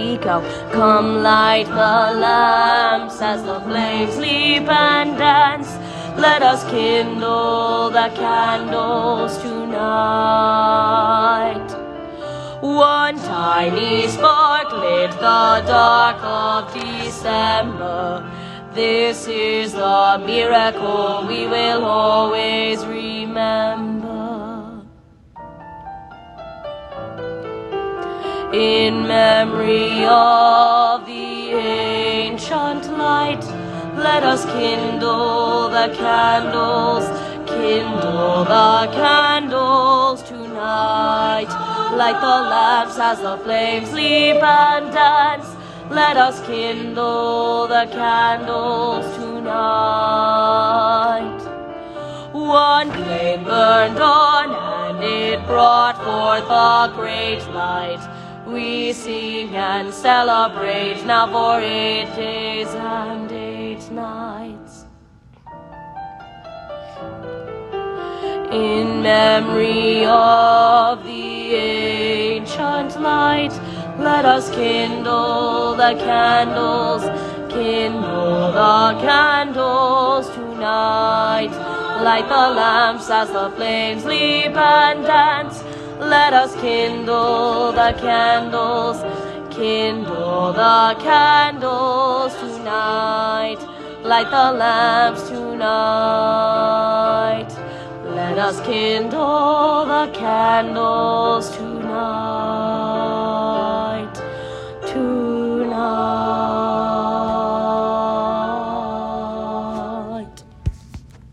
we go. Come light the lamps as the flames leap and dance. Let us kindle the candles tonight. One tiny spark lit the dark of December. This is the miracle we will always remember. In memory of the ancient light, let us kindle the candles tonight. Light the lamps as the flames leap and dance. Let us kindle the candles tonight. One flame burned on and it brought forth a great light. We sing and celebrate now for 8 days and 8 nights. In memory of the ancient light, let us kindle the candles tonight. Light the lamps as the flames leap and dance. Let us kindle the candles tonight. Light the lamps tonight. Let us kindle the candles tonight.